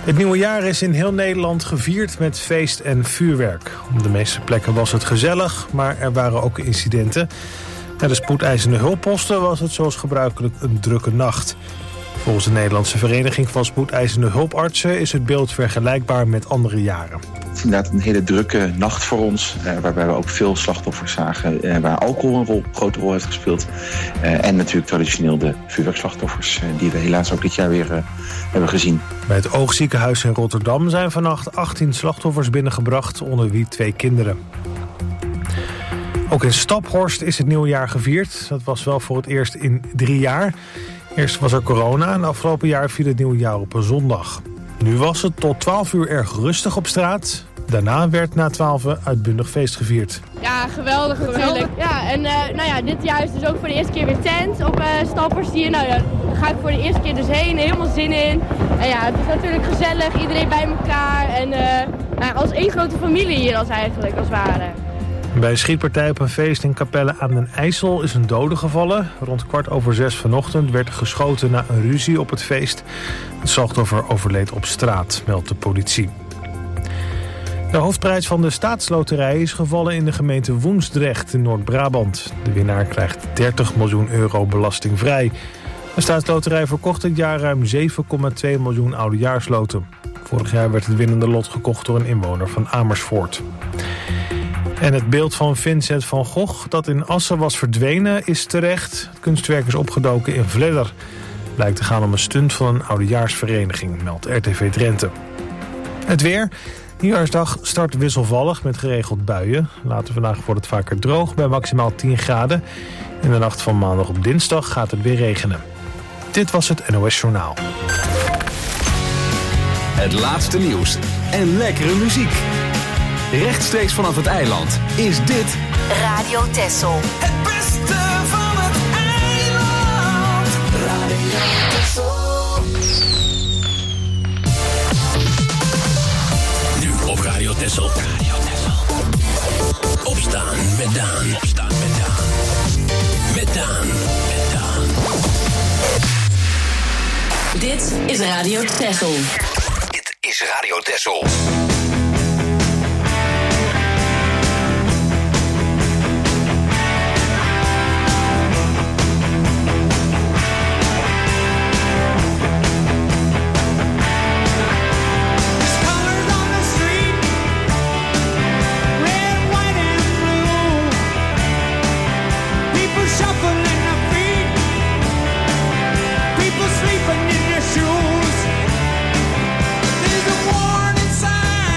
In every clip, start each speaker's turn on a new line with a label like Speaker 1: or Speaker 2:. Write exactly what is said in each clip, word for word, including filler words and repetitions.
Speaker 1: Het nieuwe jaar is in heel Nederland gevierd met feest en vuurwerk. Op de meeste plekken was het gezellig, maar er waren ook incidenten. Bij de spoedeisende hulpposten was het zoals gebruikelijk een drukke nacht. Volgens de Nederlandse Vereniging van Spoedeisende Hulpartsen is het beeld vergelijkbaar met andere jaren.
Speaker 2: Het is inderdaad een hele drukke nacht voor ons, eh, waarbij we ook veel slachtoffers zagen, eh, waar alcohol een rol, grote rol heeft gespeeld. Eh, en natuurlijk traditioneel de vuurwerkslachtoffers, eh, die we helaas ook dit jaar weer eh, hebben gezien.
Speaker 1: Bij het Oogziekenhuis in Rotterdam zijn vannacht achttien slachtoffers binnengebracht, onder wie twee kinderen. Ook in Staphorst is het nieuwjaar gevierd. Dat was wel voor het eerst in drie jaar. Eerst was er corona en afgelopen jaar viel het nieuwjaar op een zondag. Nu was het tot twaalf uur erg rustig op straat. Daarna werd na twaalf uitbundig feest gevierd.
Speaker 3: Ja, geweldig natuurlijk. Ja, en uh, nou ja, dit jaar is dus ook voor de eerste keer weer tent op uh, Staphorst hier. Nou ja, daar ga ik voor de eerste keer dus heen, helemaal zin in. En ja, het is natuurlijk gezellig, iedereen bij elkaar. En uh, nou, als één grote familie hier als eigenlijk, als het ware.
Speaker 1: Bij een schietpartij op een feest in Capelle aan den IJssel is een dode gevallen. Rond kwart over zes vanochtend werd geschoten na een ruzie op het feest. Het slachtoffer overleed op straat, meldt de politie. De hoofdprijs van de staatsloterij is gevallen in de gemeente Woensdrecht in Noord-Brabant. De winnaar krijgt dertig miljoen euro belastingvrij. De staatsloterij verkocht dit jaar ruim zeven komma twee miljoen oudejaarsloten. Vorig jaar werd het winnende lot gekocht door een inwoner van Amersfoort. En het beeld van Vincent van Gogh dat in Assen was verdwenen is terecht. Het kunstwerk is opgedoken in Vledder. Blijkt te gaan om een stunt van een oudejaarsvereniging, meldt R T V Drenthe. Het weer. Nieuwjaarsdag start wisselvallig met geregeld buien. Later vandaag wordt het vaker droog bij maximaal tien graden. In de nacht van maandag op dinsdag gaat het weer regenen. Dit was het N O S Journaal.
Speaker 4: Het laatste nieuws en lekkere muziek. Rechtstreeks vanaf het eiland is dit
Speaker 5: Radio Texel.
Speaker 6: Het beste van het eiland. Radio Texel.
Speaker 7: Nu op Radio Texel. Radio Texel. Opstaan met Daan. Opstaan met Daan. Met Daan. Met Daan.
Speaker 5: Dit is Radio Texel.
Speaker 7: Dit is Radio Texel.
Speaker 6: Sleeping in their shoes. There's a warning sign.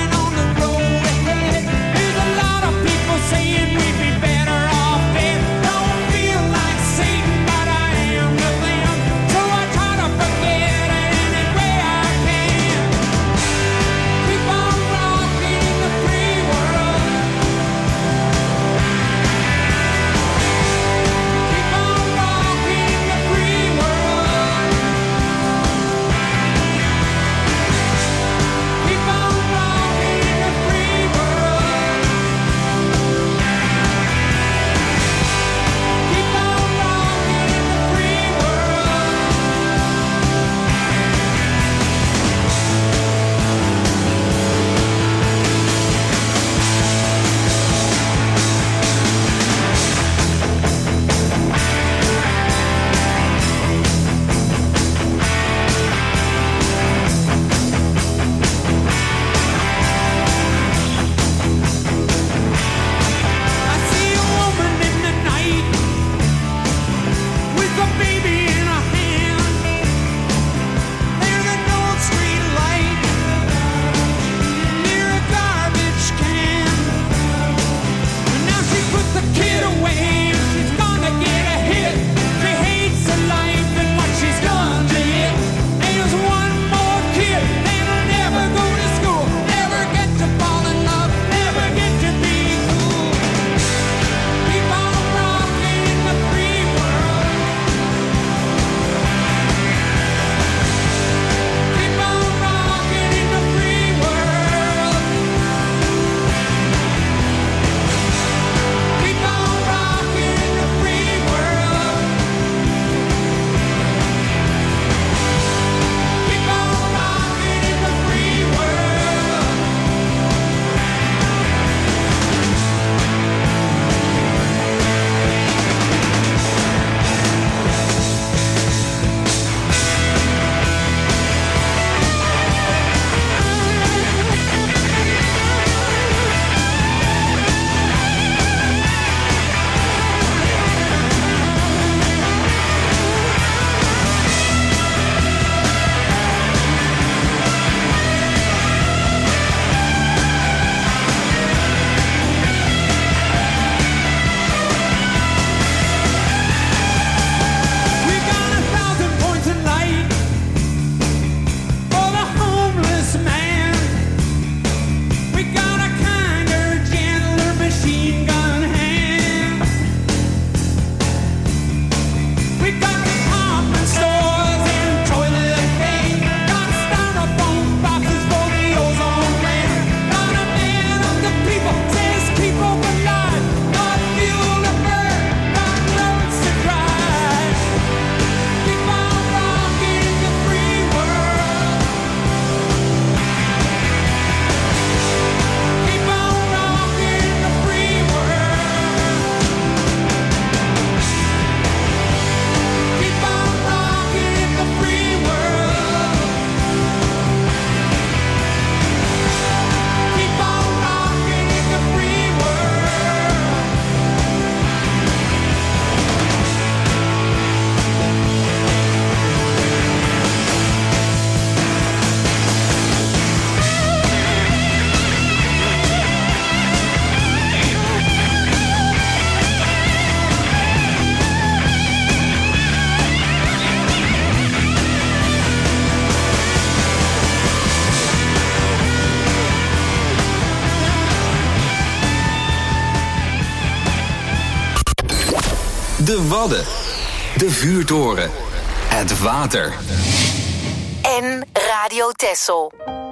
Speaker 4: De Wadden. De vuurtoren. Het water.
Speaker 5: En Radio Texel.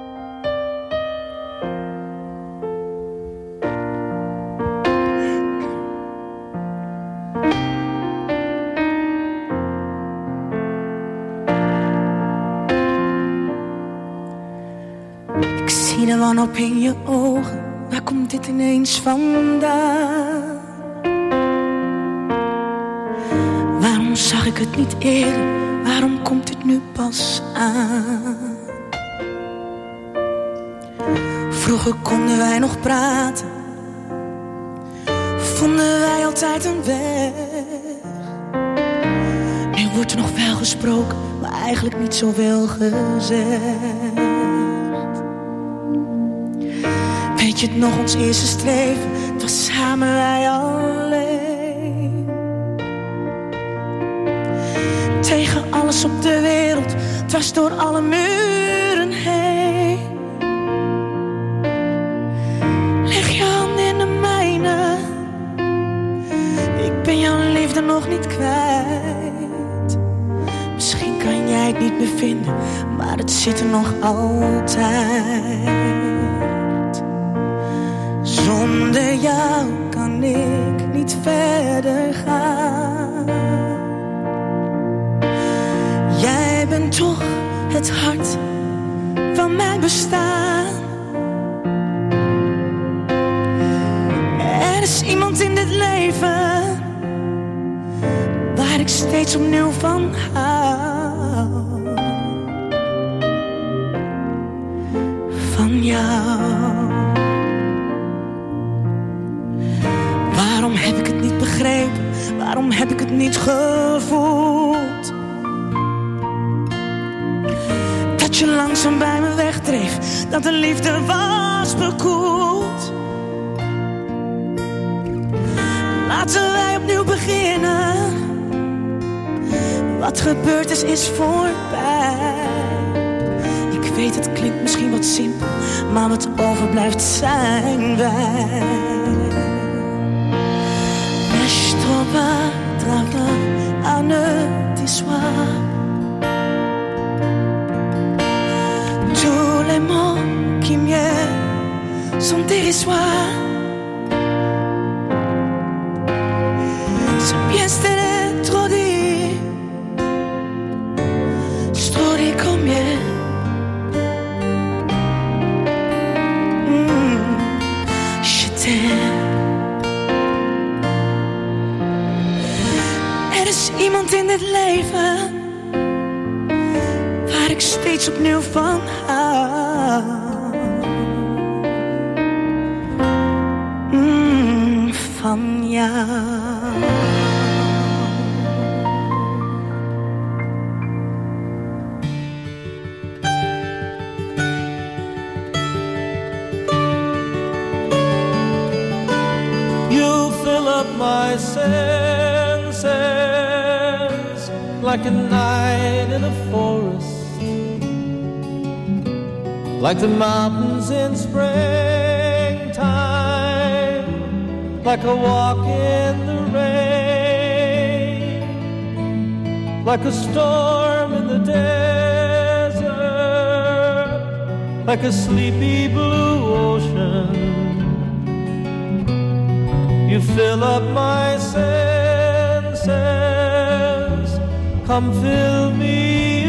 Speaker 8: Ik zie de wanhoop in je ogen. Waar komt dit ineens vandaan? Waarom zag ik het niet eerder? Waarom komt dit nu pas aan? Vroeger konden wij nog praten. Vonden wij altijd een weg. Nu wordt er nog wel gesproken, maar eigenlijk niet zoveel gezegd. Weet je het nog, ons eerste streven? Het was samen wij alleen. Tegen alles op de wereld, dwars door alle muren heen. Leg je hand in de mijne. Ik ben jouw liefde nog niet kwijt. Misschien kan jij het niet meer vinden, maar het zit er nog altijd. Zonder jou kan ik niet verder gaan. Jij bent toch het hart van mijn bestaan. Er is iemand in dit leven waar ik steeds opnieuw van hou. Van jou. Waarom heb ik het niet begrepen? Waarom heb ik het niet gevoeld? Dat je langzaam bij me wegdreef, dat de liefde was bekoeld. Laten wij opnieuw beginnen. Wat gebeurd is, is voorbij. Ik weet, het klinkt misschien wat simpel, maar wat overblijft zijn wij. Je trouve à ne t'issoir. Tous les mots qui m'aiment sont dérisoires. C'est bien c'était trop dit. C'est trop dit combien. Mm, je t'aime. Er is iemand in dit leven waar ik steeds opnieuw van hou. Mm, van jou.
Speaker 9: You fill up my senses like a night in a forest, like the mountains in springtime, like a walk in the rain, like a storm in the desert, like a sleepy blue ocean. You fill up my senses. Come fill me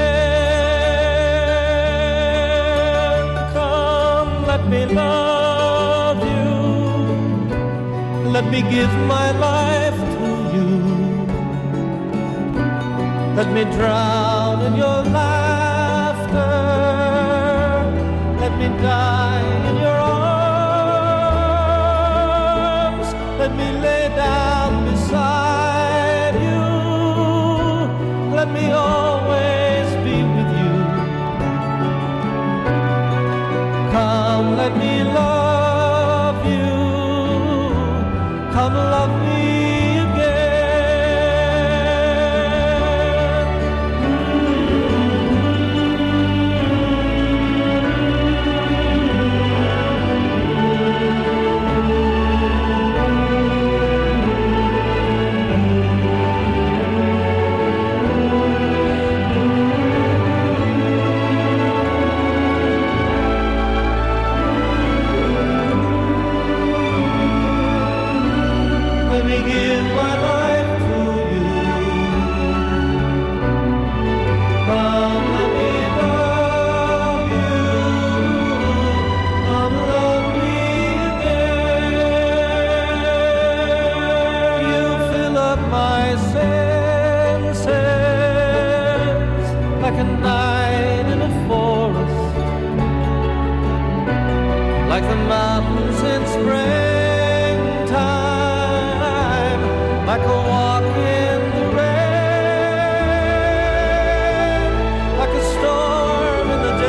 Speaker 9: again. Come, let me love you. Let me give my life to you. Let me drown in your laughter. Let me die in your arms. Let me lay down beside you. Let me always be with you. Come, let me love you. Come, love me again. Mm-hmm. mountains in springtime, like a walk in the rain, like a storm in the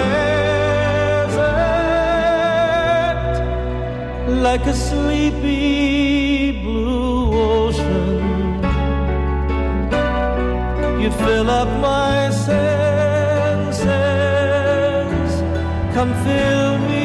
Speaker 9: desert, like a sleepy blue ocean. You fill up my senses, come fill me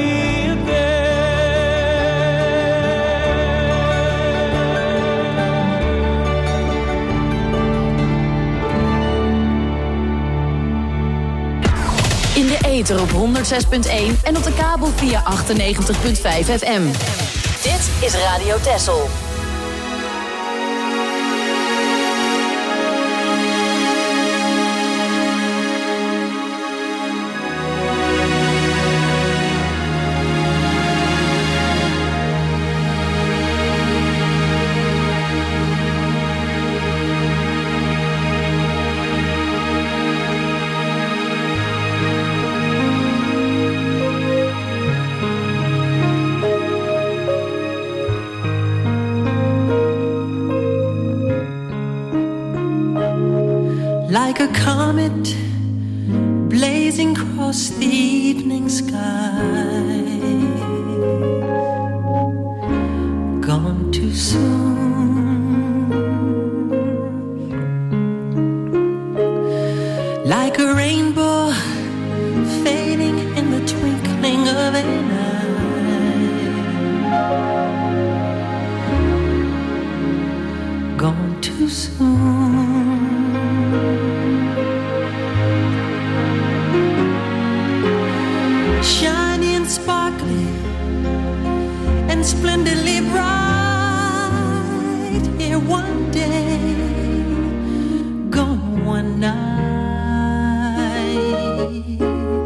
Speaker 10: in de ether op honderd zes punt één en op de kabel via achtennegentig punt vijf F M. Dit is Radio Texel.
Speaker 8: Like a comet blazing across the evening sky, gone too soon. Like a rainbow fading in the twinkling of an eye, gone too soon. Shiny and sparkly and splendidly bright, here one day, gone one night.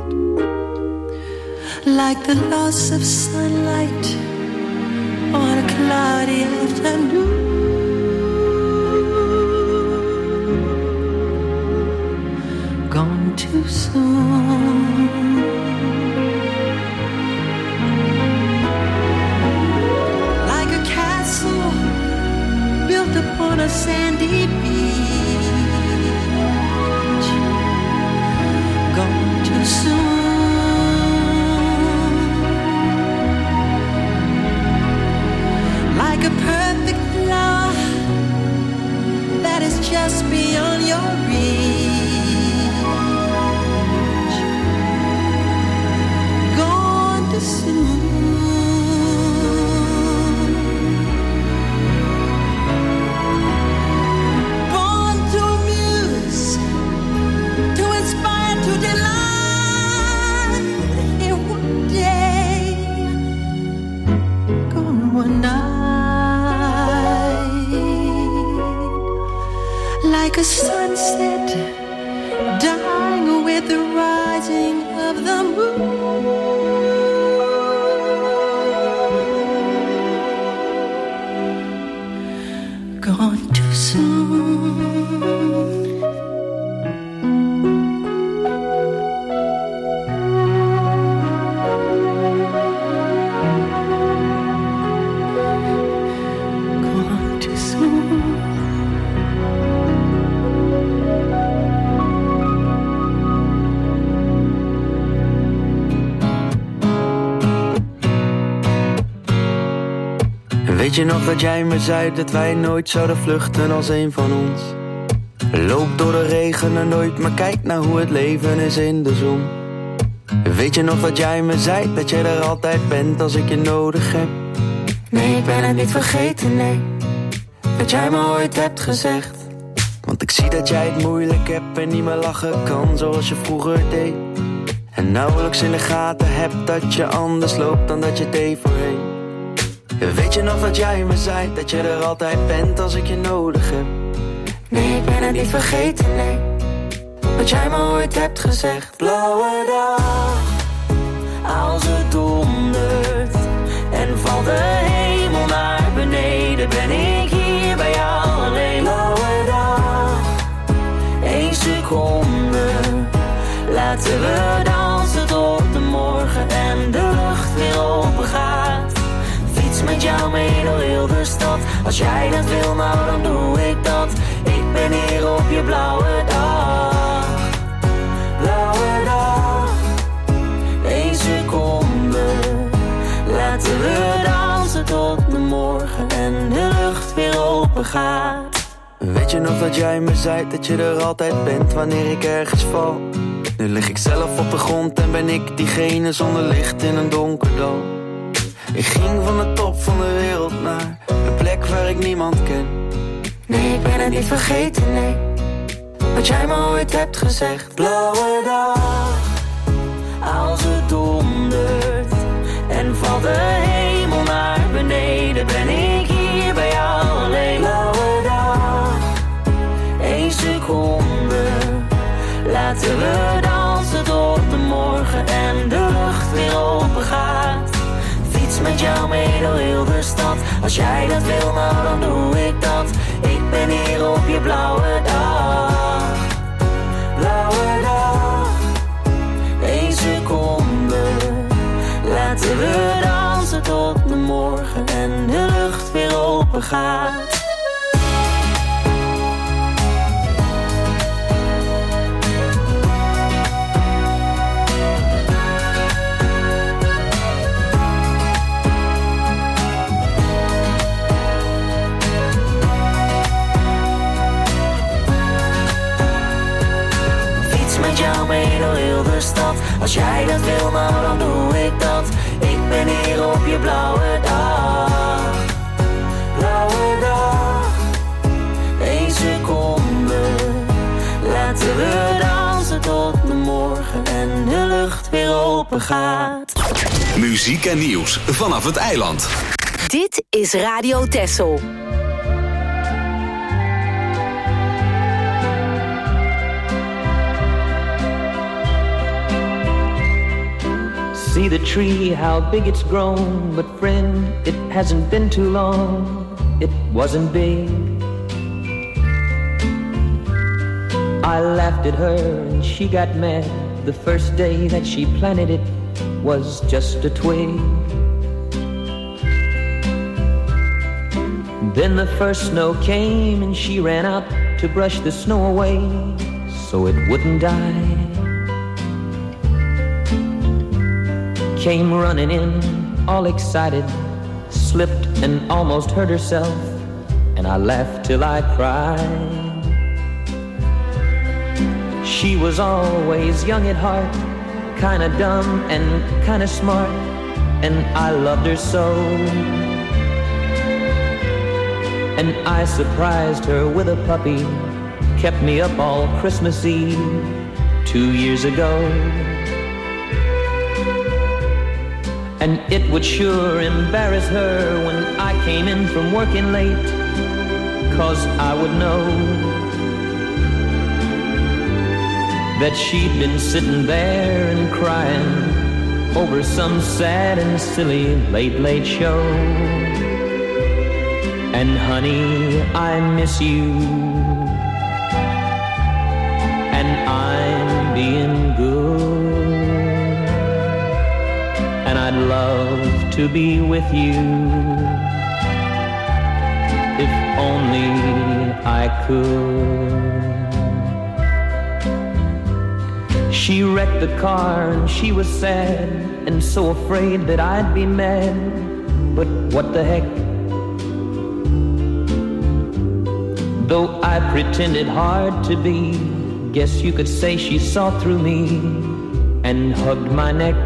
Speaker 8: Like the loss of sunlight on a cloudy afternoon, gone too soon. On a sandy beach, gone too soon. Like a perfect flower that is just beyond your reach, gone too soon. Like a sunset dying with the rising of the moon, gone too soon. Gone too soon.
Speaker 11: Weet je nog dat jij me zei dat wij nooit zouden vluchten als een van ons? Loop door de regen en nooit, maar kijk naar hoe het leven is in de zon. Weet je nog dat jij me zei dat jij er altijd bent als ik je nodig heb? Nee, ik ben het niet vergeten, nee, wat jij me ooit hebt gezegd. Want ik zie dat jij het moeilijk hebt en niet meer lachen kan zoals je vroeger deed. En nauwelijks in de gaten hebt dat je anders loopt dan dat je deed voorheen. Weet je nog dat jij me zei dat je er altijd bent als ik je nodig heb? Nee, ik ben het niet vergeten, nee, wat jij me ooit hebt gezegd. Blauwe dag, als het dondert en valt de hemel naar beneden, ben ik hier bij jou alleen. Blauwe dag, één seconde, laten we dansen tot de morgen en de lucht weer open gaat.
Speaker 8: jou mee door heel de stad. Als jij dat wil, nou dan doe ik dat. Ik ben hier op je blauwe dag. Blauwe dag. Eén seconde. Laten we dansen tot de morgen en de lucht weer open gaat.
Speaker 11: Weet je nog dat jij me zei dat je er altijd bent wanneer ik ergens val? Nu lig ik zelf op de grond en ben ik diegene zonder licht in een donker dal. Ik ging van de top van de wereld naar een plek waar ik niemand ken.
Speaker 8: Nee, ik ben het niet vergeten, nee. Wat jij me ooit hebt gezegd. Blauwe dag. Als het dondert en valt de hemel naar beneden, ben ik hier bij jou alleen. Blauwe dag. Eén seconde. Laten we dansen tot de morgen en de lucht weer open gaat. Fiets met jou mee door heel de stad. Als jij dat wil, nou dan doe ik dat. Ik ben hier op je blauwe dag. Blauwe dag. Eén seconde. Laten we dansen tot de morgen en de lucht weer open gaat. Met jou mee door heel de stad. Als jij dat wil, nou dan doe ik dat. Ik ben hier op je blauwe dag. Blauwe dag. Eén seconde. Laten we dansen tot de morgen en de lucht weer open gaat.
Speaker 4: Muziek en nieuws vanaf het eiland.
Speaker 5: Dit is Radio Texel.
Speaker 9: See the tree, how big it's grown. But friend, it hasn't been too long. It wasn't big. I laughed at her and she got mad. The first day that she planted it was just a twig. Then the first snow came and she ran out to brush the snow away so it wouldn't die. Came running in, all excited, slipped and almost hurt herself, and I laughed till I cried. She was always young at heart, kinda dumb and kinda smart, and I loved her so. And I surprised her with a puppy, kept me up all Christmas Eve, two years ago. And it would sure embarrass her when I came in from working late, 'cause I would know that she'd been sitting there and crying over some sad and silly late, late show. And honey, I miss you, and I'm being good. And I'd love to be with you, if only I could. She wrecked the car and she was sad and so afraid that I'd be mad. But what the heck? Though I pretended hard to be, guess you could say she saw through me and hugged my neck.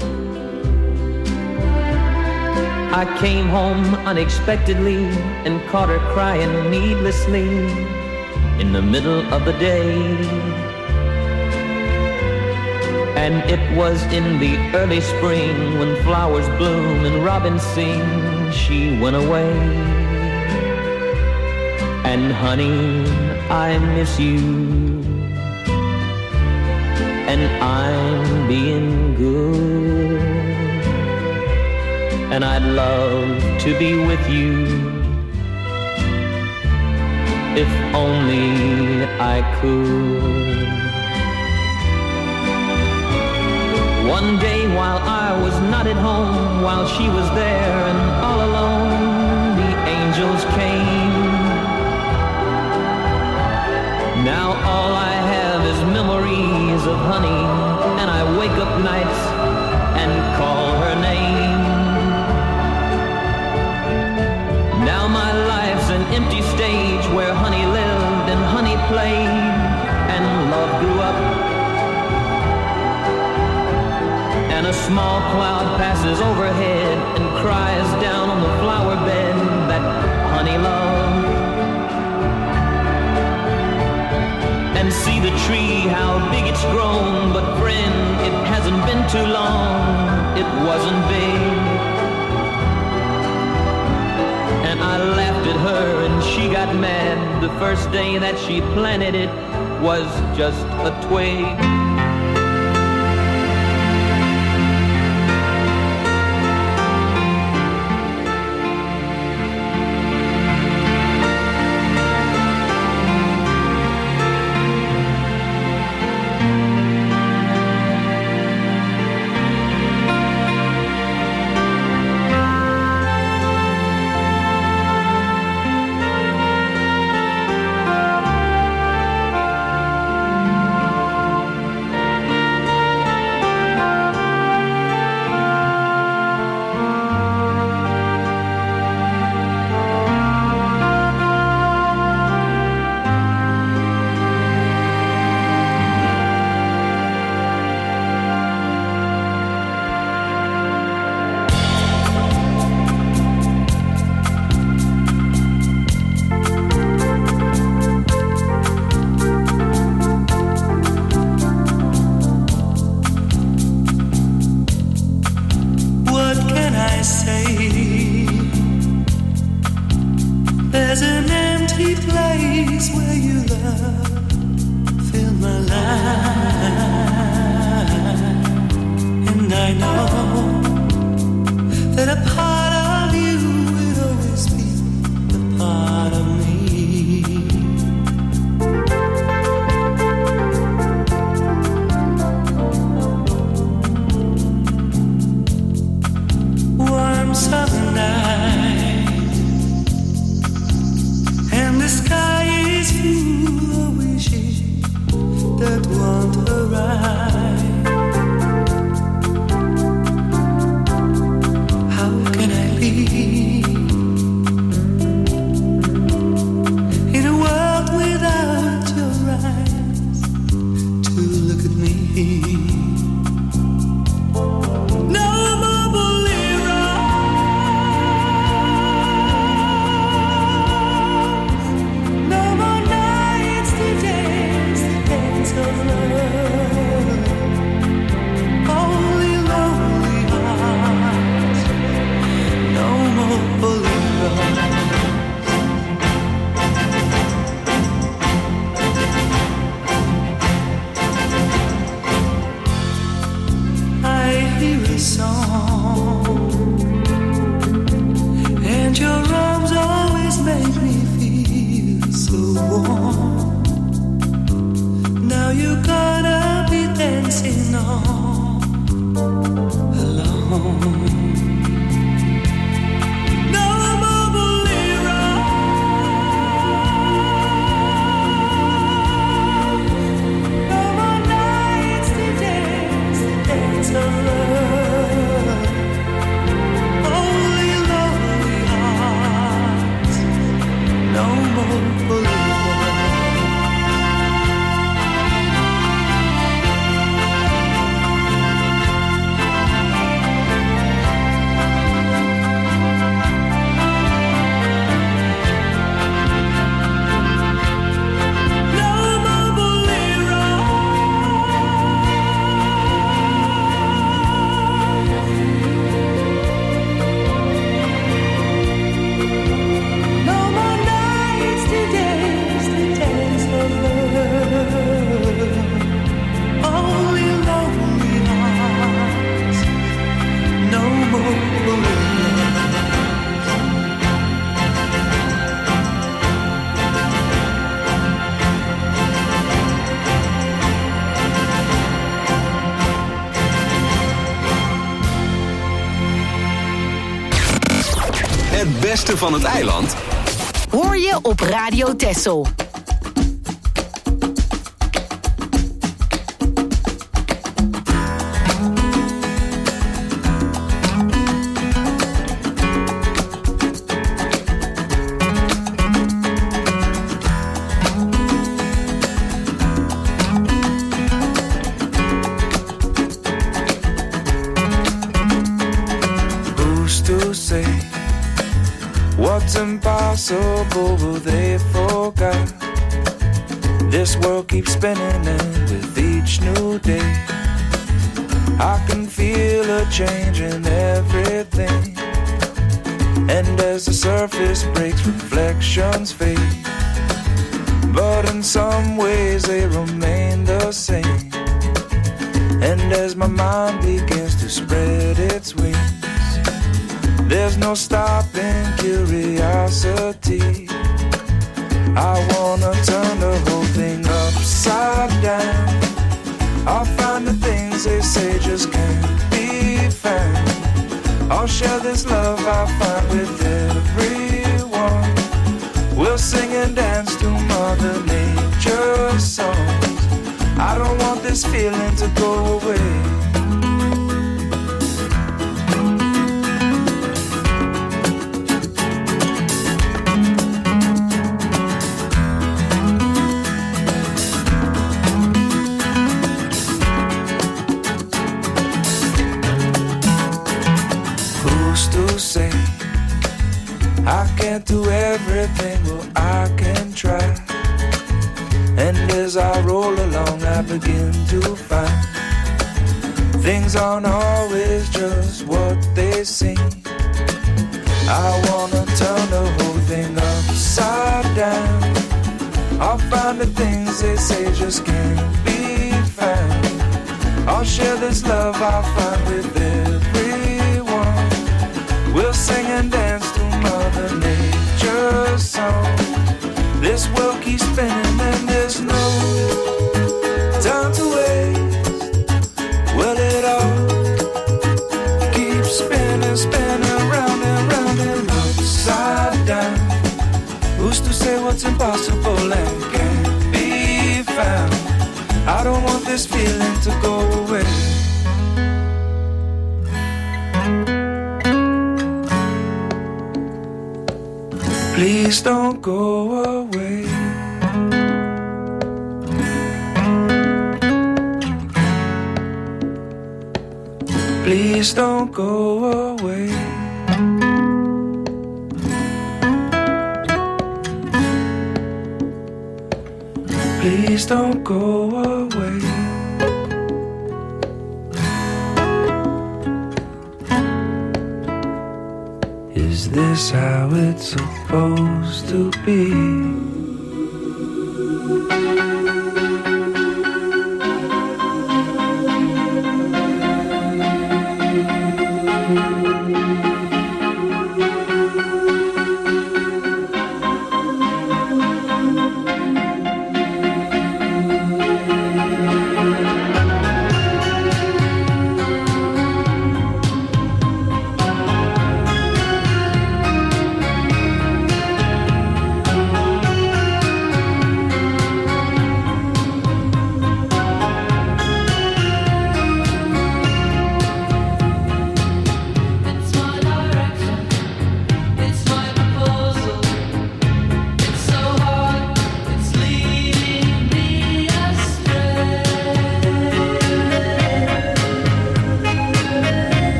Speaker 9: I came home unexpectedly and caught her crying needlessly in the middle of the day. And it was in the early spring when flowers bloom and robins sing, she went away. And honey, I miss you, and I'm being good. And I'd love to be with you, if only I could. One day while I was not at home, while she was there and all alone, angels came. Now all I have is memories of honey, and I wake up nights and call her name. Now my life's an empty stage where honey lived and honey played and love grew up. And a small cloud passes overhead and cries down on the flower bed that honey loved. And see the tree, how big it's grown, but friend, it hasn't been too long, it wasn't big. And I laughed at her and she got mad. The first day that she planted it was just a twig.
Speaker 4: Het beste van het eiland
Speaker 5: hoor je op Radio Texel.
Speaker 12: What's impossible, will they forgot? This world keeps spinning and with each new day I can feel a change in everything. And as the surface breaks, reflections fade, but in some ways they remain the same. And as my mind begins to spread its wings, there's no stopping curiosity. I wanna turn the whole thing upside down. I'll find the things they say just can't be found. I'll share this love I find with everyone. We'll sing and dance to Mother Nature's songs. I don't want this feeling to go away. Say I can't do everything, well I can try. And as I roll along I begin to find things aren't always just what they seem. I wanna turn the whole thing upside down. I'll find the things they say just can't be found. I'll share this love I find with everyone. We'll sing and dance to Mother Nature's song. This world keeps spinning and there's no time to waste. Well, it all keeps spinning, spinning round and round and upside down. Who's to say what's impossible and can't be found? I don't want this feeling to go away. Please don't go away. Please don't go away. Please don't go away. Is this how it's supposed to be?
Speaker 13: That's what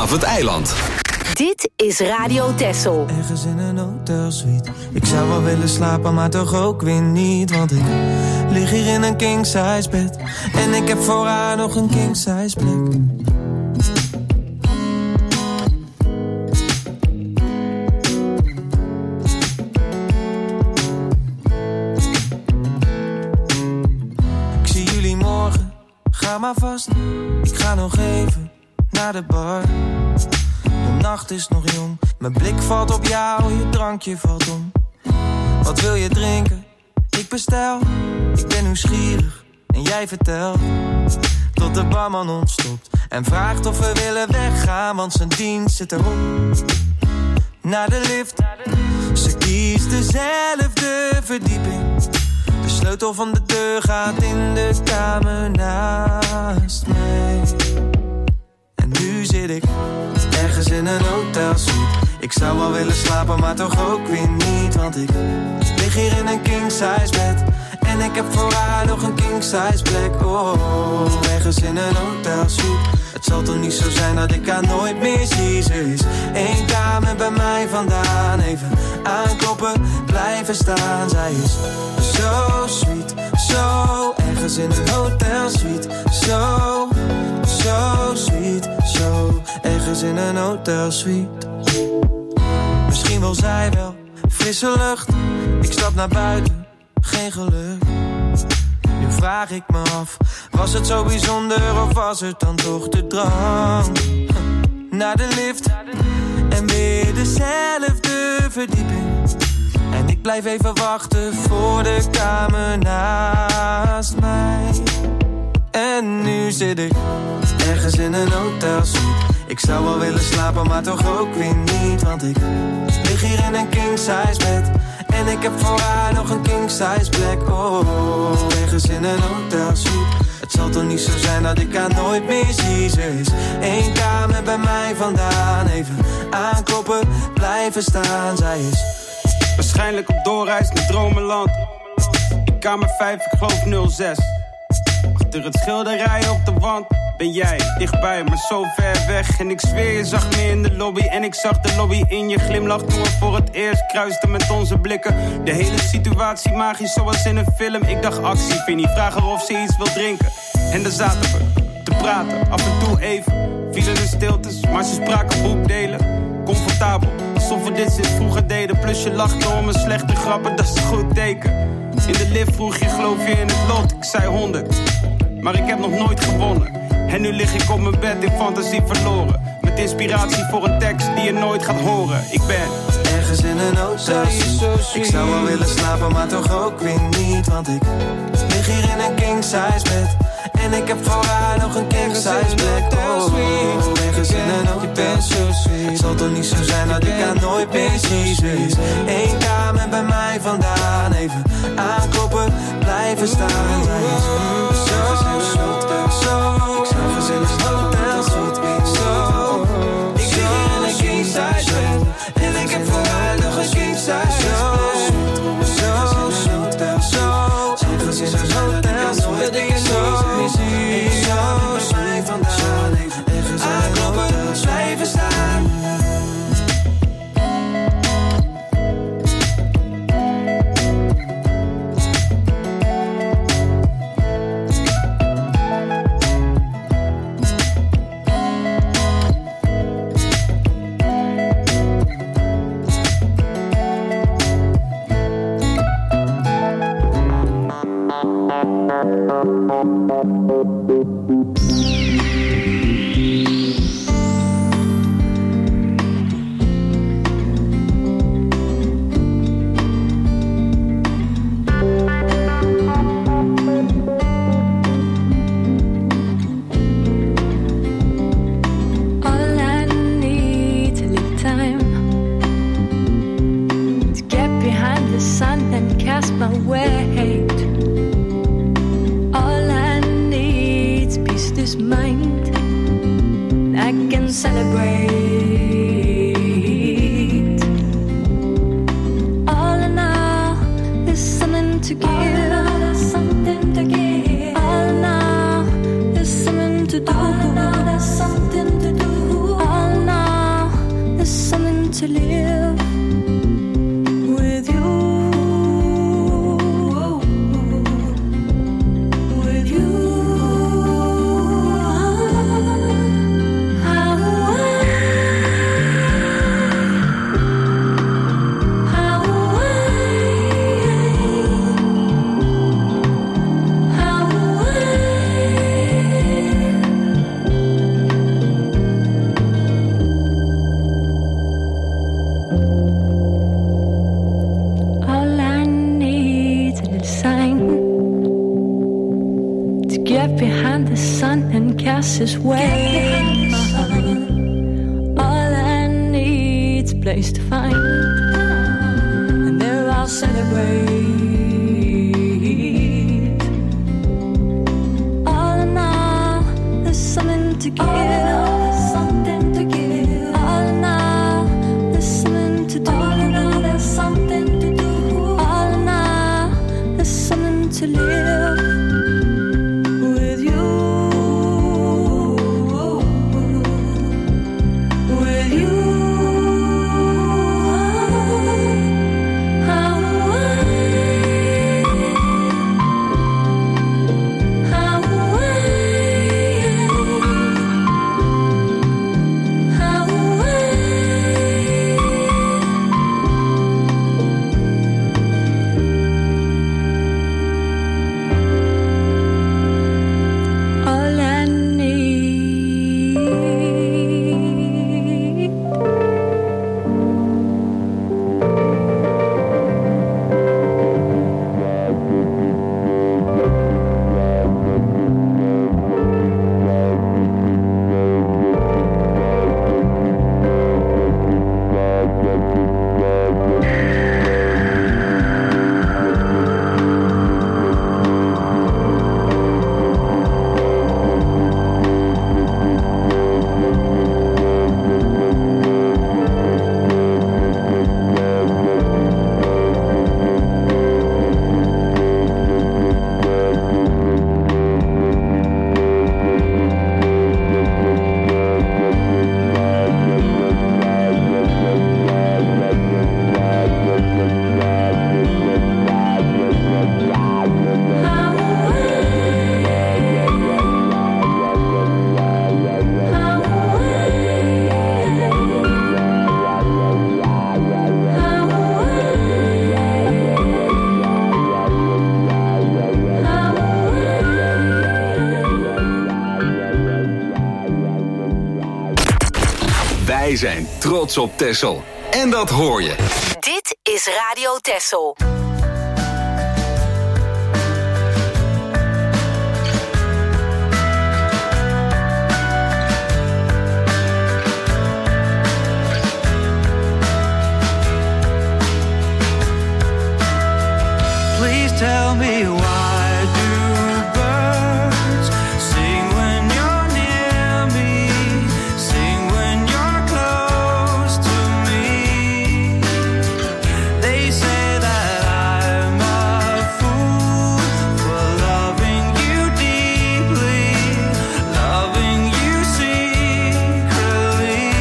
Speaker 4: vanaf het eiland.
Speaker 5: Dit is Radio Texel.
Speaker 8: Ergens in een hotelsuite. Ik zou wel willen slapen, maar toch ook weer niet. Want ik lig hier in een king-size bed. En ik heb voor haar nog een king-size plek. Ik zie jullie morgen, ga maar vast. Ik ga nog even naar de bar. De nacht is nog jong, mijn blik valt op jou, je drankje valt om. Wat wil je drinken? Ik bestel, ik ben nieuwsgierig en jij vertelt. Tot de barman ontstopt en vraagt of we willen weggaan, want zijn dienst zit erop. Naar de lift, ze kiest dezelfde verdieping. De sleutel van de deur gaat in de kamer naast mij. En nu zit ik ergens in een hotelsuite. Ik zou wel willen slapen, maar toch ook weer niet. Want ik lig hier in een king-size bed. En ik heb voor haar nog een king-size plek. Oh, ergens in een hotelsuite. Het zal toch niet zo zijn dat ik haar nooit meer zie. Ze is één kamer bij mij vandaan. Even aankloppen, blijven staan. Zij is zo sweet, zo ergens in een hotelsuite. Zo, zo sweet, zo ergens in een hotelsuite. Misschien wil zij wel frisse lucht. Ik stap naar buiten, geen geluk. Nu vraag ik me af, was het zo bijzonder of was het dan toch de drang? Naar de lift en weer dezelfde verdieping. En ik blijf even wachten voor de kamer naast mij. En nu zit ik ergens in een hotelsuite. Ik zou wel willen slapen, maar toch ook weer niet. Want ik lig hier in een king-size bed. En ik heb voor haar nog een king-size plek. Oh, ergens in een hotelsuite. Het zal toch niet zo zijn dat ik haar nooit meer zie. Ze is één kamer bij mij vandaan. Even aankloppen, blijven staan. Zij is
Speaker 13: waarschijnlijk op doorreis naar dromenland. In kamer vijf, ik geloof nul zes. Achter het schilderij op de wand ben jij dichtbij, maar zo ver weg. En ik zweer, je zag me in de lobby. En ik zag de lobby in je glimlach toen we voor het eerst kruisten met onze blikken. De hele situatie magisch, zoals in een film. Ik dacht actie, Vinnie, vraag haar of ze iets wil drinken. En daar zaten we te praten, af en toe even. Vielen de stiltes, maar ze spraken boekdelen. Comfortabel, alsof we dit sinds vroeger deden. Plus je lachte om mijn slechte grappen, dat is een goed teken. In de lift vroeg je, geloof je in het lot? Ik zei honderd, maar ik heb nog nooit gewonnen. En nu lig ik op mijn bed in fantasie verloren. Met inspiratie voor een tekst die je nooit gaat horen. Ik ben
Speaker 8: ergens in een hotelsuite. Ik zou wel willen slapen, maar toch ook weer niet. Want ik lig hier in een king-size bed. En ik heb voor haar nog een king-size plek. Oh, ergens in een hotelsuite. Het zal toch niet zo zijn dat ik haar nooit meer zie. Ze is één kamer bij mij vandaan. Even aankloppen, blijven staan. Zij is zo, zo, zo. Ik zou ergens in een hotelsuite. Zo, ik lig hier in een king-size bed. En ik heb voor haar nog een king-size plek. Zo, zo, zo, zo. Ergens in een hotelsuite. Ik zo, zo, zo, mij vandaan. Ergens aankloppen, blijven staan.
Speaker 14: All
Speaker 8: to live with you. With you. How I, how all I need is a sign to get behind the sun and cast his way. All I need's a place to find, and there I'll celebrate. All in all, there's something to give, something to give. All in all, there's something to do. All in all, there's something to do. All in all, there's something to live with you. With you. How all I need.
Speaker 4: Wij zijn trots op Texel. En dat hoor je.
Speaker 5: Dit is Radio Texel.
Speaker 6: Please tell me why do birds sing when you're near me, sing when you're close to me. They say that I'm a fool for loving you deeply, loving you secretly.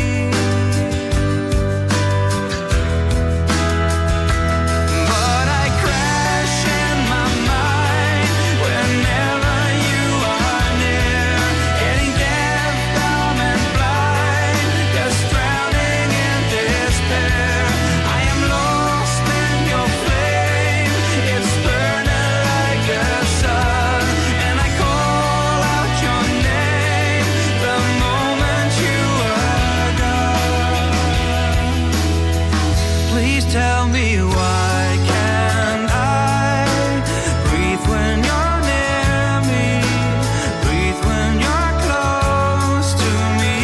Speaker 6: But I crash in my mind whenever you are near, getting deaf, dumb and blind, just drowning in despair. I am lost in your flame, it's burning like a sun, and I call out your name the moment you are gone. Please tell me why can't I breathe when you're near me, breathe when you're close to me.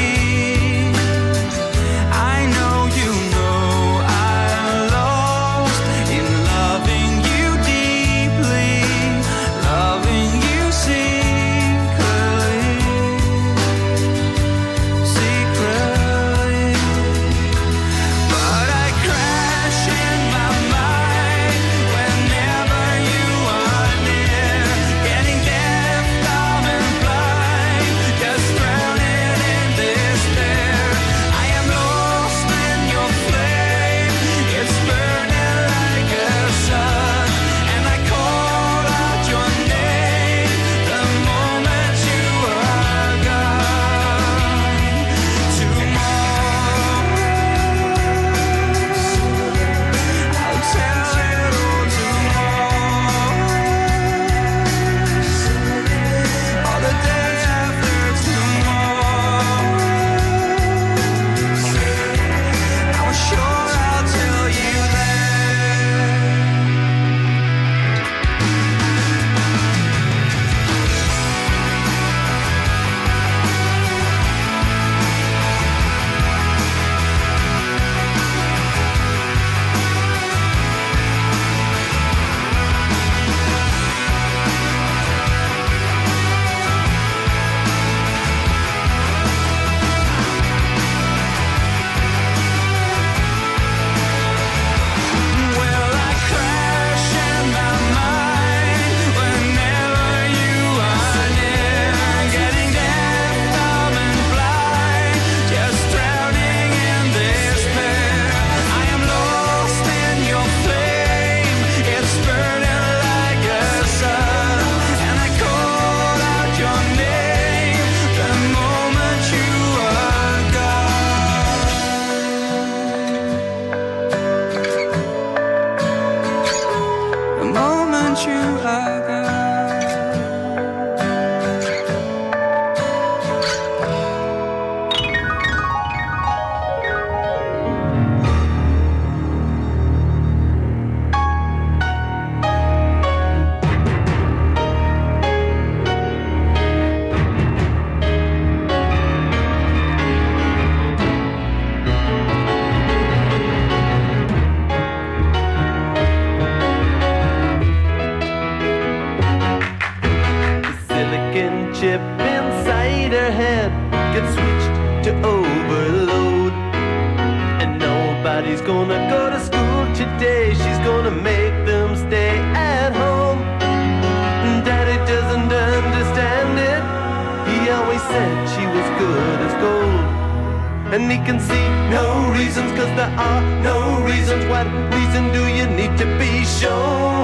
Speaker 6: I know you know I'm lost in loving you deeply, loving you secretly, secretly. But I crash in my mind
Speaker 14: Nobody's gonna go to school today. She's gonna make them stay at home. Daddy doesn't understand it. He always said she was good as gold. And he can see no reasons, cause there are no reasons. What reason do you need to be shown?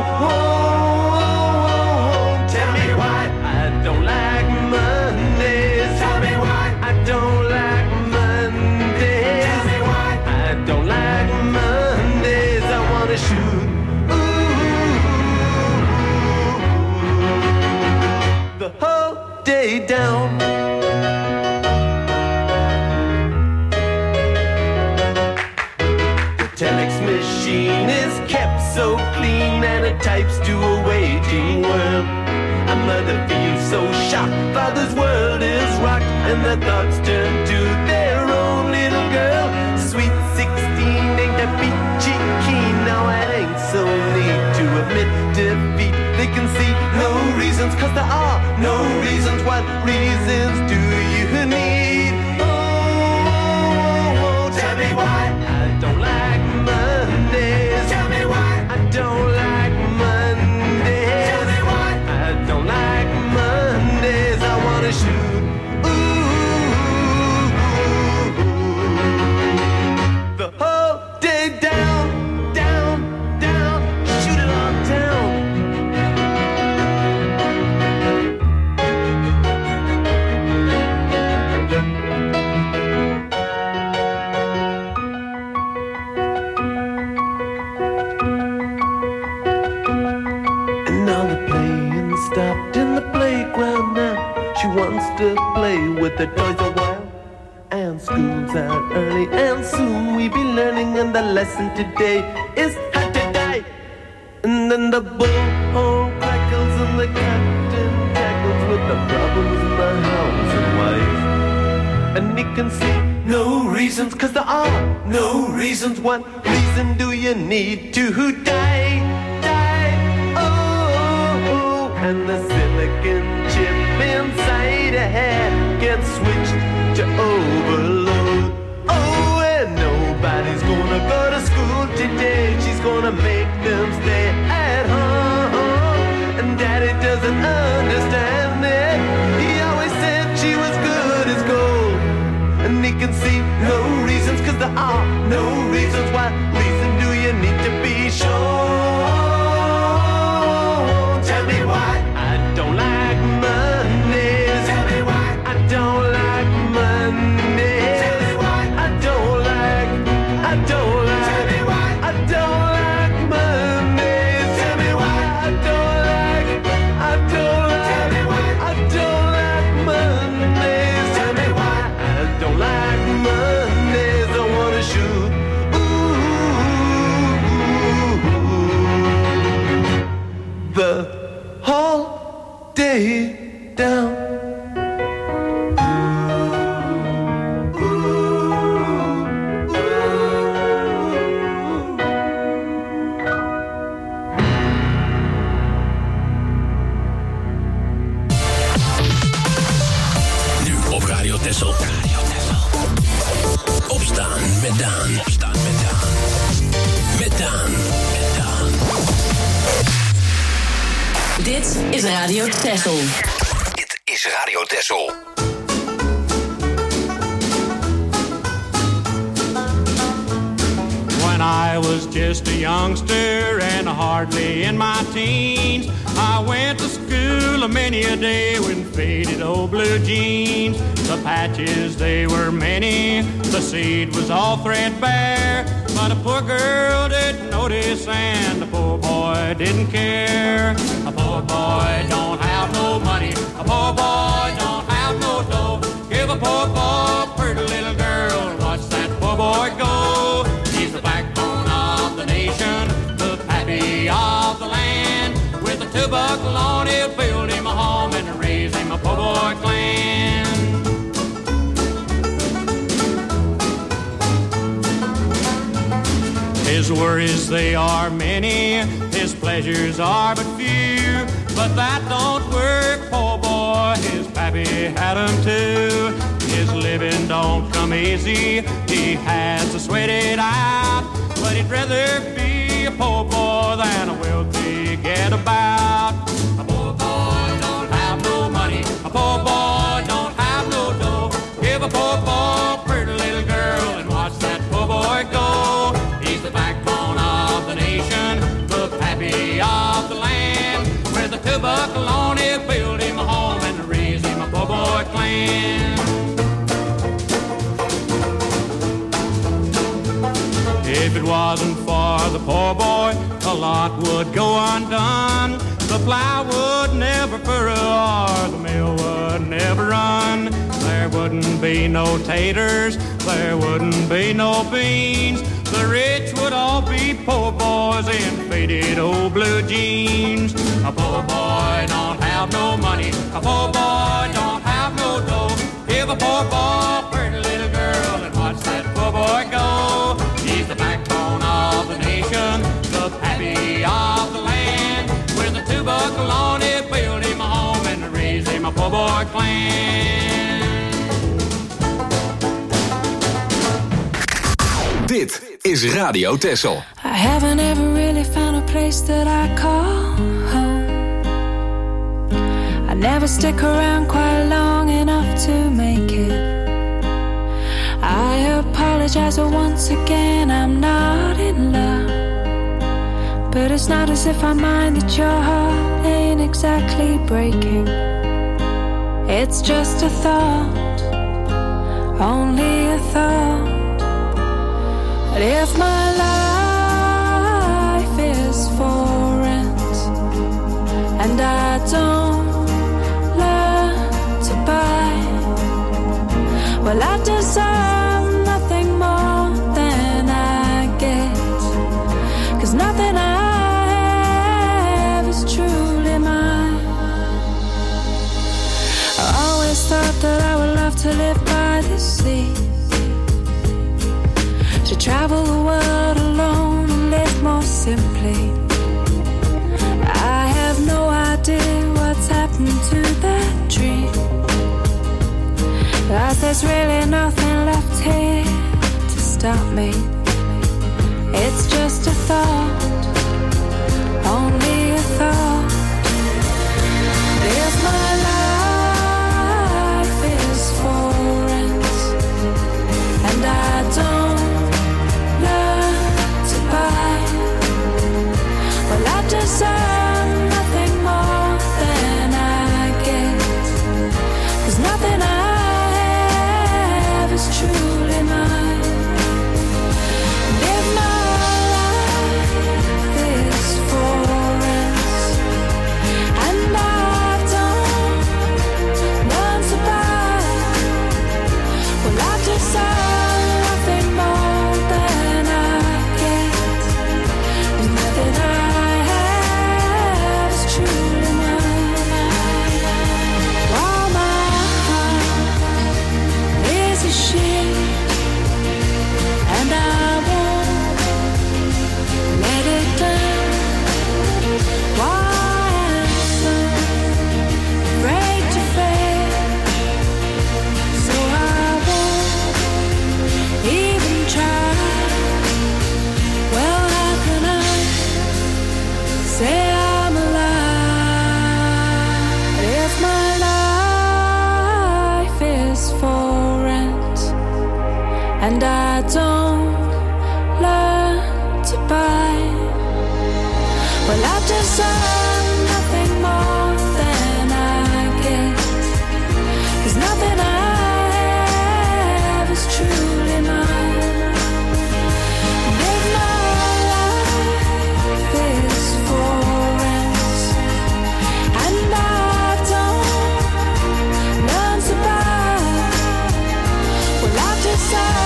Speaker 14: Tell me why I don't like Mondays. Tell me why I don't like Mondays. Tell me why I don't like Mondays. I wanna shoot ooh, the whole day down. Telex machine is kept so clean and it types to a waging world. A mother feels so shocked, father's world is rocked, and their thoughts turn to their own little girl. Sweet sixteen ain't that peachy keen. Now it ain't so neat to admit defeat. They can see no reasons, cause there are no reasons. What reasons do you need? Oh, tell me why I don't like Mondays. Tell me why I don't like Mondays. Tell me why I don't like Mondays. I wanna shoot ooh, the whole day down, down, down. Shoot it on down. Stopped in the playground now. She wants to play with the toys a while. And school's out early, and soon we be learning. And the lesson today is how to die. And then the bullhorn crackles and the captain tackles with the problems in the house and wife. And he can see no reasons, cause there are no reasons. What reason do you need to die? And the silicon chip inside her head gets switched to overload. Oh, and nobody's gonna go to school today. She's gonna make them stay at home. And daddy doesn't understand it. He always said she was good as gold. And he can see no reasons, cause there are no reasons. What reason do you need to be sure? Tell me why I don't like Mondays. Tell me why I don't like Mondays. Tell me why I don't like, I don't like. Tell me why I don't like Mondays. Tell me why I don't like, I don't like. Tell me why I don't like Mondays. Tell me why I don't like Mondays. I wanna shoot ooh, the whole day down.
Speaker 7: Nu op Radio Texel. Radio Texel. Opstaan met Daan. Opstaan met Daan. Met Daan. Met Daan.
Speaker 10: Dit is Radio Texel.
Speaker 7: Dit is Radio Texel.
Speaker 15: When I was just a youngster and hardly in my teens, I went to school a many a day with faded old blue jeans. The patches, they were many, the seed was all threadbare, but a poor girl didn't notice and the poor boy didn't care. A poor boy don't have no money, a poor boy don't have no dough. Give a poor boy, pretty little girl, watch that poor boy go. He's the backbone of the nation, the pappy of the land. With a two-buckle on, he'll build him a home and raise him a poor boy clan. His worries, they are many, his pleasures are but few, but that don't work, poor boy, his pappy had 'em too. his living don't come easy. He has to sweat it out, but he'd rather be a poor boy than a wealthy gadabout. A poor boy don't have no money. A poor boy don't have no dough. Give a poor boy a pretty little girl and watch that poor boy go. He's the backbone of the nation, the pappy of the land. With a two buckle on, he'll build him a home and raise him a poor boy clan. If it wasn't for the poor boy, a lot would go undone. The plow would never furrow or the mill would never run. There wouldn't be no taters, there wouldn't be no beans. The rich would all be poor boys in faded old blue jeans. A poor boy don't have no money, a poor boy don't have no dough. Give a poor boy a pretty little girl and watch that poor boy go. He's the backbone of the nation, the pappy of the land. With a two buckle on it, build him a home and raise him a poor boy clan.
Speaker 4: Dit is Radio Texel.
Speaker 8: I haven't ever really found a place that I call home. I never stick around quite long enough to make it. I apologize once again, I'm not in love. But it's not as if I mind that your heart ain't exactly breaking. It's just a thought, only a thought. But if my life is for rent and I don't learn to buy, well, I deserve nothing more than I get. 'Cause nothing I have is truly mine. I always thought that I would love to live by the sea, to travel the world alone and live more simply. I have no idea what's happened to that dream, 'cause there's really nothing left here to stop me. It's just a thought, only a thought. If my life is for rent and I don't deserve nothing more than I get. 'Cause nothing I have is truly mine. And if my life is for rent and I don't learn to buy, well, I deserve nothing more than I get. There's nothing I and I don't learn to buy, well, I deserve nothing more than I get. 'Cause nothing I have is truly mine. And if my life is for rent and I don't learn to buy, well, I deserve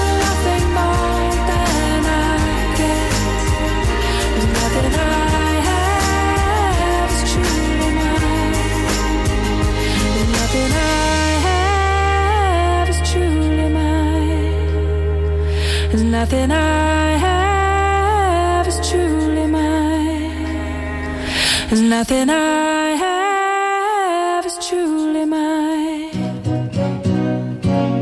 Speaker 8: nothing I have is truly mine. There's nothing I have is truly mine.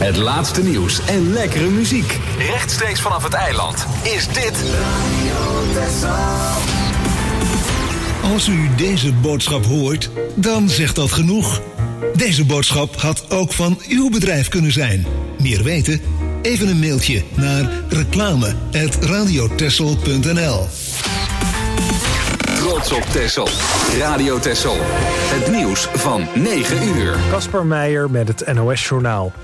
Speaker 4: Het laatste nieuws en lekkere muziek. Rechtstreeks vanaf het eiland is dit
Speaker 16: Als u deze boodschap hoort, dan zegt dat genoeg. Deze boodschap had ook van uw bedrijf kunnen zijn. Meer weten? Even een mailtje naar reclame at radiotessel punt n l.
Speaker 4: Trots op Texel. Radio Texel. Het nieuws van negen uur.
Speaker 1: Kasper Meijer met het N O S-journaal.